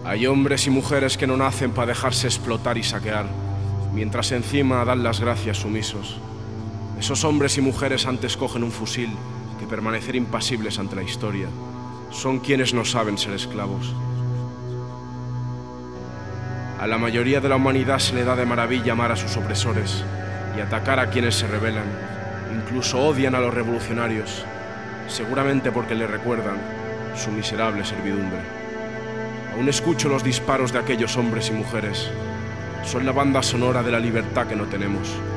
Hay hombres y mujeres que no nacen para dejarse explotar y saquear, mientras encima dan las gracias sumisos. Esos hombres y mujeres antes cogen un fusil que permanecer impasibles ante la historia. Son quienes no saben ser esclavos. A la mayoría de la humanidad se le da de maravilla amar a sus opresores y atacar a quienes se rebelan. Incluso odian a los revolucionarios, seguramente porque le recuerdan su miserable servidumbre. Aún escucho los disparos de aquellos hombres y mujeres. Son la banda sonora de la libertad que no tenemos.